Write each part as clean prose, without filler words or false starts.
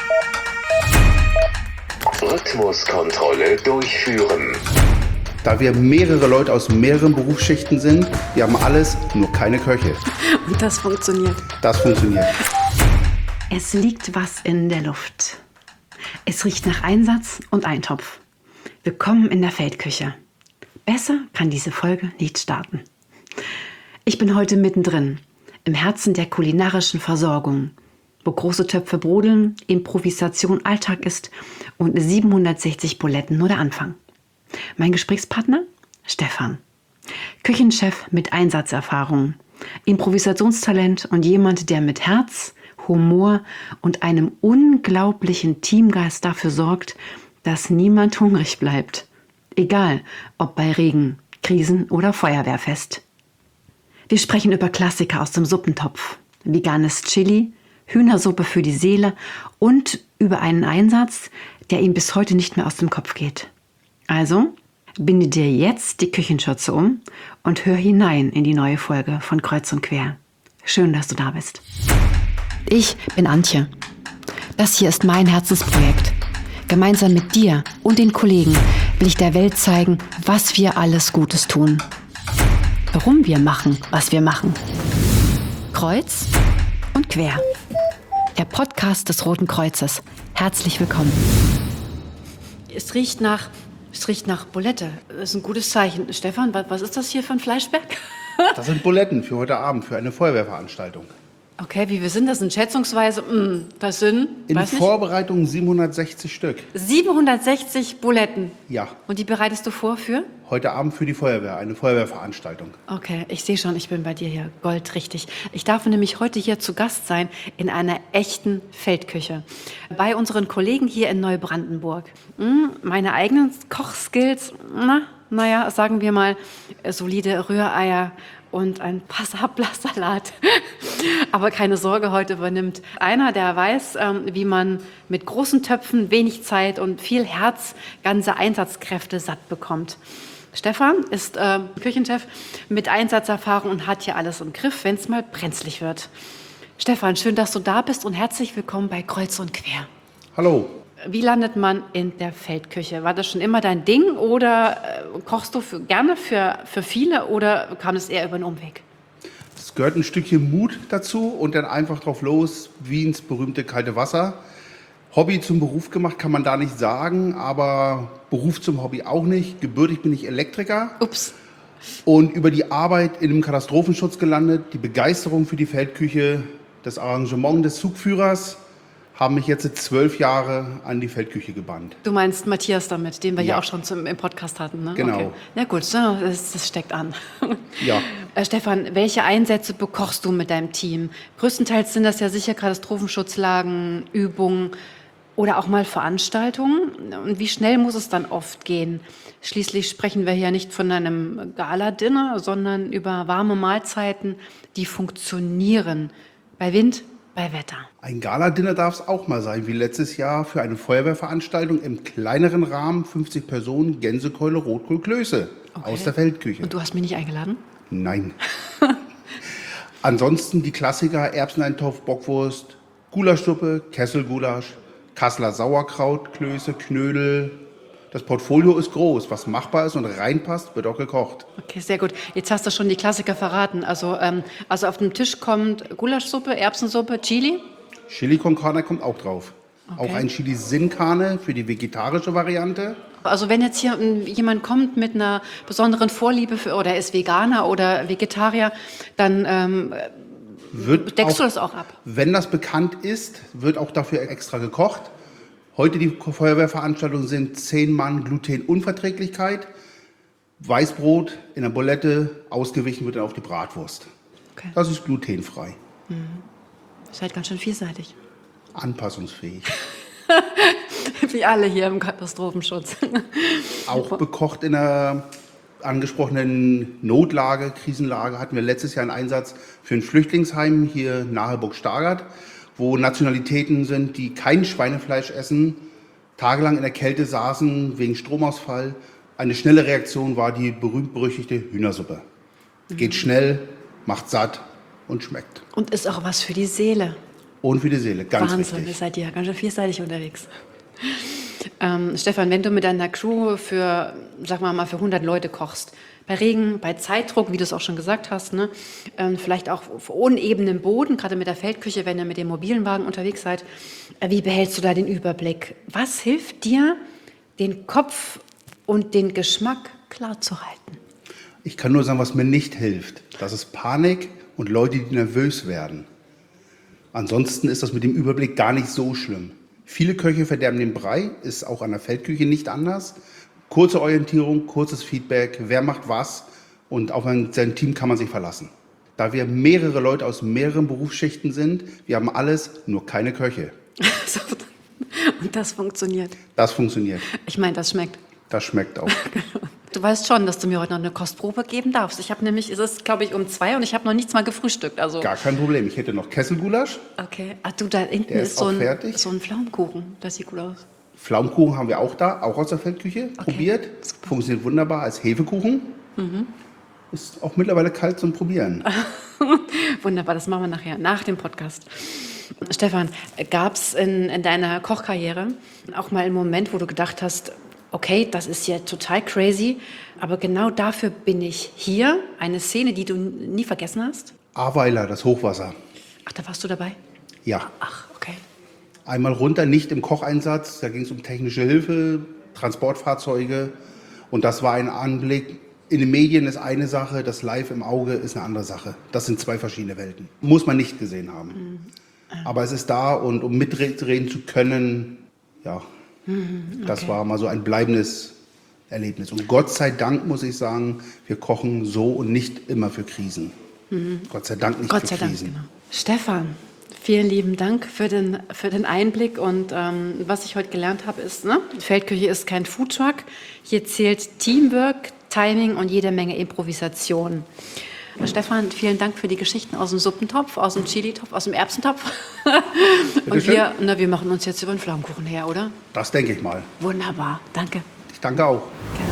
Rhythmuskontrolle durchführen. Da wir mehrere Leute aus mehreren Berufsschichten sind, wir haben alles, nur keine Köche. Und das funktioniert. Das funktioniert. Es liegt was in der Luft. Es riecht nach Einsatz und Eintopf. Willkommen in der Feldküche. Besser kann diese Folge nicht starten. Ich bin heute mittendrin, im Herzen der kulinarischen Versorgung, wo große Töpfe brodeln, Improvisation Alltag ist und 760 Buletten nur der Anfang. Mein Gesprächspartner? Stefan. Küchenchef mit Einsatzerfahrung, Improvisationstalent und jemand, der mit Herz, Humor und einem unglaublichen Teamgeist dafür sorgt, dass niemand hungrig bleibt. Egal, ob bei Regen, Krisen oder Feuerwehrfest. Wir sprechen über Klassiker aus dem Suppentopf, veganes Chili, Hühnersuppe für die Seele und über einen Einsatz, der ihm bis heute nicht mehr aus dem Kopf geht. Also, binde dir jetzt die Küchenschürze um und hör hinein in die neue Folge von Kreuz und Quer. Schön, dass du da bist. Ich bin Antje. Das hier ist mein Herzensprojekt. Gemeinsam mit dir und den Kollegen will ich der Welt zeigen, was wir alles Gutes tun. Warum wir machen, was wir machen. Kreuz und Quer. Der Podcast des Roten Kreuzes. Herzlich willkommen. Es riecht nach Bulette. Das ist ein gutes Zeichen. Stefan, was ist das hier für ein Fleischberg? Das sind Buletten für heute Abend, für eine Feuerwehrveranstaltung. Okay, wie viel sind das denn schätzungsweise? Das sind, In weiß nicht, Vorbereitung 760 Stück. 760 Buletten. Ja, Und die bereitest du vor für? heute Abend für die Feuerwehr, eine Feuerwehrveranstaltung. Okay, ich sehe schon, ich bin bei dir hier goldrichtig. Ich darf nämlich heute hier zu Gast sein in einer echten Feldküche. Bei unseren Kollegen hier in Neubrandenburg. Meine eigenen Kochskills, naja, sagen wir mal, solide Rühreier und ein Passabla-Salat. Aber keine Sorge, heute übernimmt einer, der weiß, wie man mit großen Töpfen, wenig Zeit und viel Herz ganze Einsatzkräfte satt bekommt. Stefan ist Küchenchef mit Einsatzerfahrung und hat hier alles im Griff, wenn es mal brenzlig wird. Stefan, schön, dass du da bist und herzlich willkommen bei Kreuz und Quer. Hallo. Wie landet man in der Feldküche? War das schon immer dein Ding oder kochst du gerne für viele oder kam es eher über einen Umweg? Es gehört ein Stückchen Mut dazu und dann einfach drauf los, wie ins berühmte kalte Wasser. Hobby zum Beruf gemacht kann man da nicht sagen, aber Beruf zum Hobby auch nicht. Gebürtig bin ich Elektriker. Ups. Und über die Arbeit in dem Katastrophenschutz gelandet, die Begeisterung für die Feldküche, das Arrangement des Zugführers haben mich jetzt 12 Jahre an die Feldküche gebannt. Du meinst Matthias damit, den wir ja Ja auch schon im Podcast hatten, ne? Genau. Okay. Na gut, so, das steckt an. Ja. Stefan, welche Einsätze bekochst du mit deinem Team? Größtenteils sind das ja sicher Katastrophenschutzlagen, Übungen oder auch mal Veranstaltungen. Und wie schnell muss es dann oft gehen? Schließlich sprechen wir hier nicht von einem Gala-Dinner, sondern über warme Mahlzeiten, die funktionieren. Bei Wind, bei Wetter. Ein Gala-Dinner darf es auch mal sein, wie letztes Jahr für eine Feuerwehrveranstaltung im kleineren Rahmen, 50 Personen, Gänsekeule, Rotkohl, Klöße aus der Feldküche. Und du hast mich nicht eingeladen? Nein. Ansonsten die Klassiker, Erbseneintopf, Bockwurst, Gulaschsuppe, Kesselgulasch, Kasseler Sauerkraut, Klöße, Knödel. Das Portfolio ist groß. Was machbar ist und reinpasst, wird auch gekocht. Okay, sehr gut. Jetzt hast du schon die Klassiker verraten. Also auf dem Tisch kommt Gulaschsuppe, Erbsensuppe, Chili. Chili con Carne kommt auch drauf. Okay. Auch ein Chili Sin Carne für die vegetarische Variante. Also wenn jetzt hier jemand kommt mit einer besonderen Vorliebe für, oder ist Veganer oder Vegetarier, dann deckst du das auch ab? Wenn das bekannt ist, wird auch dafür extra gekocht. Heute die Feuerwehrveranstaltungen sind 10 Mann Glutenunverträglichkeit, Weißbrot in der Bulette, ausgewichen wird dann auf die Bratwurst. Okay. Das ist glutenfrei. Ist halt ganz schön vielseitig. Anpassungsfähig. Wie alle hier im Katastrophenschutz. Auch bekocht in der angesprochenen Notlage, Krisenlage hatten wir letztes Jahr einen Einsatz für ein Flüchtlingsheim hier nahe Burg-Stargard, wo Nationalitäten sind, die kein Schweinefleisch essen, tagelang in der Kälte saßen wegen Stromausfall. Eine schnelle Reaktion war die berühmt-berüchtigte Hühnersuppe. Geht schnell, macht satt und schmeckt. Und ist auch was für die Seele. Und für die Seele, ganz Wahnsinn, wichtig. ihr seid ja ganz schön vielseitig unterwegs. Stefan, wenn du mit deiner Crew für 100 Leute kochst, bei Regen, bei Zeitdruck, wie du es auch schon gesagt hast, ne? Vielleicht auch auf unebenem Boden, gerade mit der Feldküche, wenn ihr mit dem mobilen Wagen unterwegs seid, wie behältst du da den Überblick? Was hilft dir, den Kopf und den Geschmack klar zu halten? Ich kann nur sagen, was mir nicht hilft. Das ist Panik und Leute, die nervös werden. Ansonsten ist das mit dem Überblick gar nicht so schlimm. Viele Köche verderben den Brei, ist auch an der Feldküche nicht anders. Kurze Orientierung, kurzes Feedback, wer macht was und auf sein Team kann man sich verlassen. Da wir mehrere Leute aus mehreren Berufsschichten sind, wir haben alles, nur keine Köche. Und das funktioniert. Das funktioniert. Ich meine, das schmeckt. Das schmeckt auch. Du weißt schon, dass du mir heute noch eine Kostprobe geben darfst. Ich habe nämlich, es ist, glaube ich, um 2 und ich habe noch nichts mal gefrühstückt. Also. Gar kein Problem. Ich hätte noch Kesselgulasch. Okay. Ach du, da hinten Der ist ist auch fertig. so ein Pflaumenkuchen. Das sieht gut aus. Pflaumenkuchen haben wir auch da, auch aus der Feldküche, probiert. Super. Funktioniert wunderbar als Hefekuchen. Ist auch mittlerweile kalt zum Probieren. Wunderbar, das machen wir nachher, nach dem Podcast. Stefan, gab es in deiner Kochkarriere auch mal einen Moment, wo du gedacht hast, okay, das ist ja total crazy, aber genau dafür bin ich hier. Eine Szene, die du nie vergessen hast? Ahrweiler, das Hochwasser. Ach, da warst du dabei? Ja. Ach, okay. Einmal runter, nicht im Kocheinsatz, da ging es um technische Hilfe, Transportfahrzeuge und das war ein Anblick. In den Medien ist eine Sache, das Live im Auge ist eine andere Sache. Das sind zwei verschiedene Welten. Muss man nicht gesehen haben. Aber es ist da und um mitreden zu können, ja, das war mal so ein bleibendes Erlebnis. Und Gott sei Dank muss ich sagen, wir kochen so und nicht immer für Krisen. Gott sei Dank nicht Gott für sei Dank, Krisen. genau. Stefan, vielen lieben Dank für den Einblick und was ich heute gelernt habe ist, ne? Feldküche ist kein Foodtruck. Hier zählt Teamwork, Timing und jede Menge Improvisation. Stefan, vielen Dank für die Geschichten aus dem Suppentopf, aus dem Chili-Topf, aus dem Erbsentopf. Und wir machen uns jetzt über den Pflaumenkuchen her, oder? Das denke ich mal. Wunderbar, danke. Ich danke auch.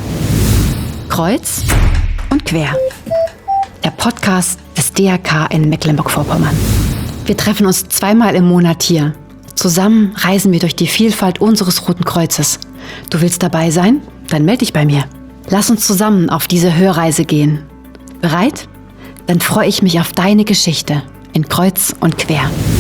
Kreuz und quer. Der Podcast des DRK in Mecklenburg-Vorpommern. Wir treffen uns 2-mal im Monat hier. Zusammen reisen wir durch die Vielfalt unseres Roten Kreuzes. Du willst dabei sein? Dann melde dich bei mir. Lass uns zusammen auf diese Hörreise gehen. Bereit? Dann freue ich mich auf deine Geschichte in Kreuz und Quer.